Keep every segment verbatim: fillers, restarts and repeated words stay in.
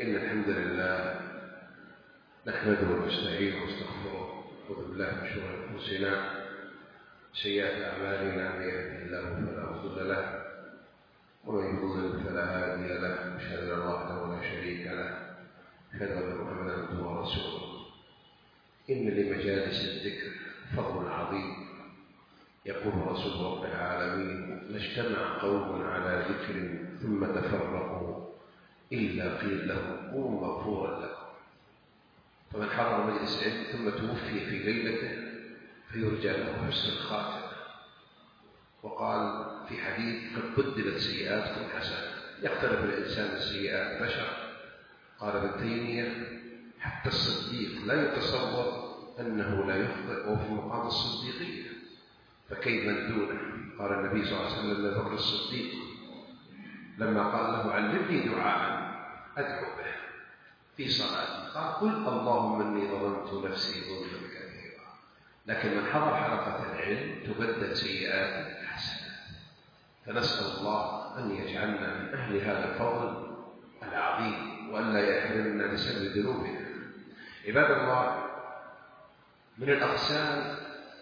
إن الحمد لله نحمده ونستعينه ونستغفره ونعوذ بالله من شرور أنفسنا سيئات أعمالنا، من يهده الله فلا مضل له ومن يضلل فلا هادي له، أشهد أن لا إله إلا الله وحده لا شريك له، أشهد أن محمدا عبده ورسوله. إن لمجالس الذكر فضل عظيم. يقول رسول رب العالمين: لا اجتمع قوم على ذكر ثم تفرقوا إلا قيل لهم قوموا مغفورا لكم. فمن حضر مجلس علم ثم توفي في ليلته فيرجى له حسن الخاتمة. وقال في حديث: قد بدلت سيئاتكم حسنات. يختلف الإنسان السيئات بشر. قال ابن تيمية: حتى الصديق لا يتصور أنه لا يخطئ وفي مقام الصديقية، فكيف من دونه؟ قال النبي صلى الله عليه وسلم لبكر الصديق لما قال له: علمني دعاء أدعو به في صلاتي، قال: قل اللهم إني ظلمت نفسي ظلما كثيرا. لكن من حضر حلقة العلم تبدل سيئات حسنات. فنسأل الله أن يجعلنا من أهل هذا الفضل العظيم وأن لا يحرمنا بسبب ذنوبنا. عباد الله، من الأقسام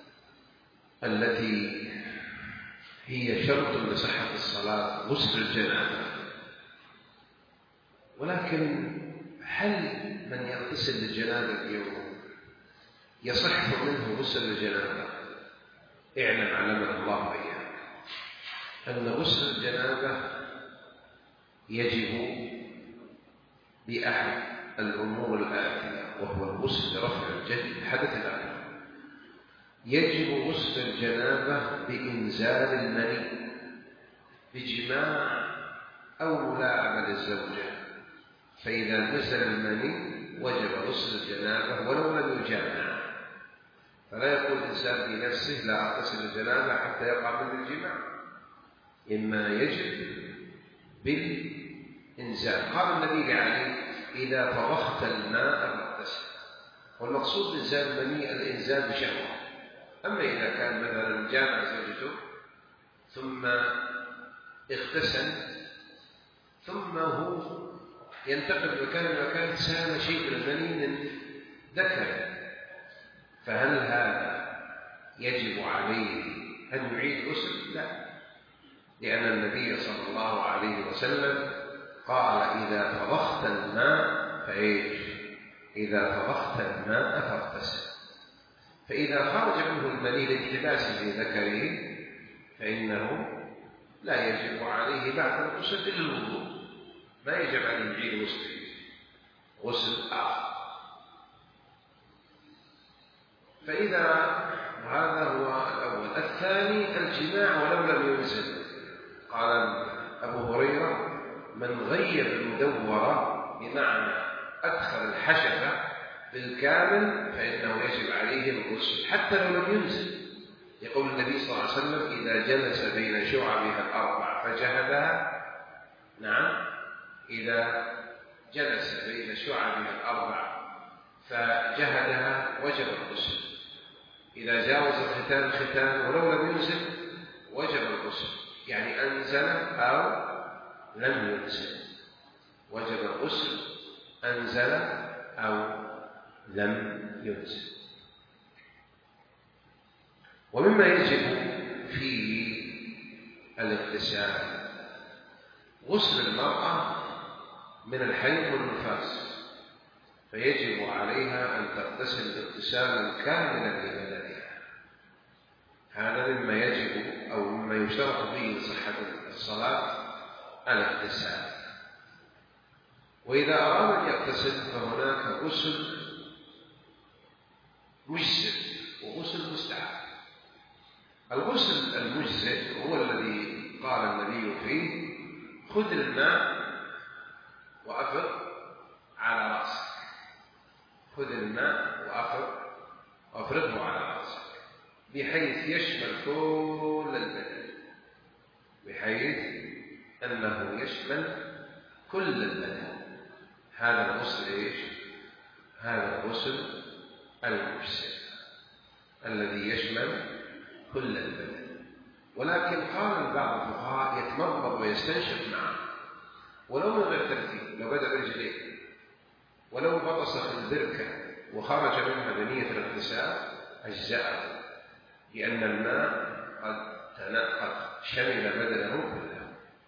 التي هي شرط لصحة الصلاة غسل الجنابة. ولكن هل من يغتسل للجنابة اليوم يصح منه غسل الجنابة؟ اعلم علمنا الله وإياك أن غسل الجنابة يجب بأحد الأمور الآتية، وهو الغسل لرفع الحدث الأكبر. يجب غسل الجنابة بإنزال المني بجماع أو ملاعبة للزوجة. فإذا نزل المني وجب غسل الجنابة ولو لم يجامع. فلا يقول الإنسان في نفسه: لا أغتسل الجنابة حتى يقع من الجماع. إما يجب بالإنزال. قال النبي عليه: إذا طبخت الماء فاغتسل. والمقصود إنزال المني الإنزال بشهوة. أما إذا كان مثلا جامع زوجته ثم اغتسل ثم هو ينتقل من مكان لمكان سال شيء من المني من ذكره، فهل هذا يجب عليه أن يعيد غسل؟ لا، لأن النبي صلى الله عليه وسلم قال: إذا طبخت الماء فإيش؟ إذا طبخت الماء فاغتسل. فإذا خرج منه المني لانحباسه في ذكره فإنه لا يجب عليه بعد الغسل إلا الوضوء. ما يجب أن يعيد غسل غسل آخر. فإذا هذا هو الأول. الثاني الجماع ولو لم ينزل. قال أبو هريرة: من غير المدورة بمعنى أدخل الحشفة بالكامل فإنه يجب عليه الغسل حتى لو لم ينزل. يقول النبي صلى الله عليه وسلم: إذا جلس بين شعبها الأربع فجهدها. نعم، إذا جلس بين شعبها الأربع فجهدها وجب الغسل. إذا جاوز الختان الختان ولو لم ينزل وجب الغسل، يعني أنزل أو لم ينزل وجب الغسل، أنزل أو لم ينزل. ومما يجب فيه الاغتسال غسل المرأة من الحيض والنفاس، فيجب عليها أن تغتسل اغتسالا كاملا لبدنها. هذا مما يجب أو مما يشترط به لصحة الصلاة الاغتسال. وإذا أراد أن يغتسل فهناك غسل مجزئ وغسل مستحب. الغسل المجزئ هو الذي قال النبي فيه: خذ الماء وأفض على رأسك. خذ الماء وأفض وأفرغه على رأسك، بحيث يشمل كل البدن، بحيث أنه يشمل كل البدن. هذا الغسل إيش؟ هذا الغسل المجزئ الذي يشمل كل البدن. ولكن قال بعض الفقهاء: يتمضمض ويستنشق معه ولو من غير ترتيب. لو بدأ برجليه ولو بطس في البركة وخرج منها بنية الاغتسال أجزأه، لأن الماء قد قد شمل بدنه كله.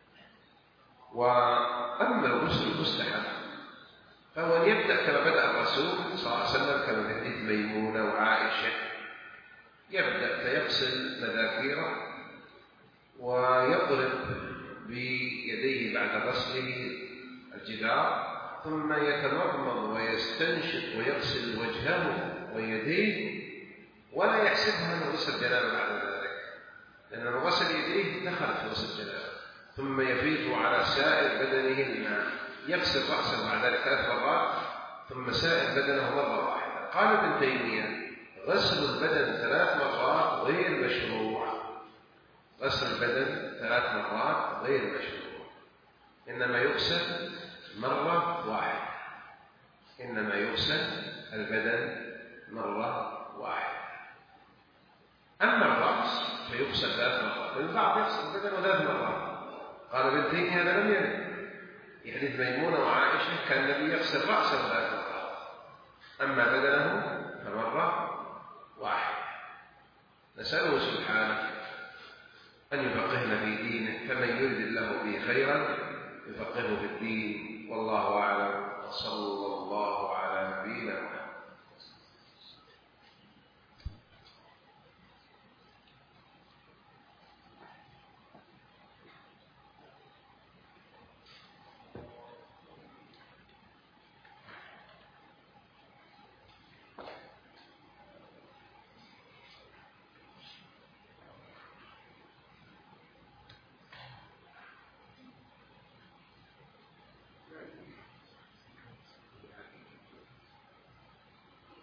وأما الغسل المستحب فهو أن يبدأ كما بدأ الرسول صلى الله عليه وسلم، كما في حديث ميمونة وعائشة، يبدأ فيغسل مذاكيره ويضرب بيديه بعد غسله الجدار، ثم يتمضمض ويستنشق ويغسل وجهه ويديه، ولا يحسبها من غسل جنابه بعد ذلك، لأن غسل يديه دخل في غسل جنابه، ثم يفيض على سائر بدنه الماء، يغسل رأسه بعد ذلك ثلاث مرات ثم سائر بدنه مرة واحدة. قال ابن تيمية: غسل البدن ثلاث مرات غير مشروع، غسل البدن ثلاث مرات غير مشروع، إنما يغسل مرة واحدة، إنما يغسل البدن مرة واحدة. أما الرأس فيغسل ثلاث مرات، البعض يغسل البدن ثلاث مرات. قال ابن تيمية: هذا لم يرد، في حديث ميمونة وعائشة كان النبي يغسل رأسه ثلاث مرات، أما بدنه فمرة واحدة. نسأله سبحانه أن يفقهنا في دينه، فمن يرد الله به خيرا يفقهه في الدين، والله أعلم، وصلى الله على نبينا محمد.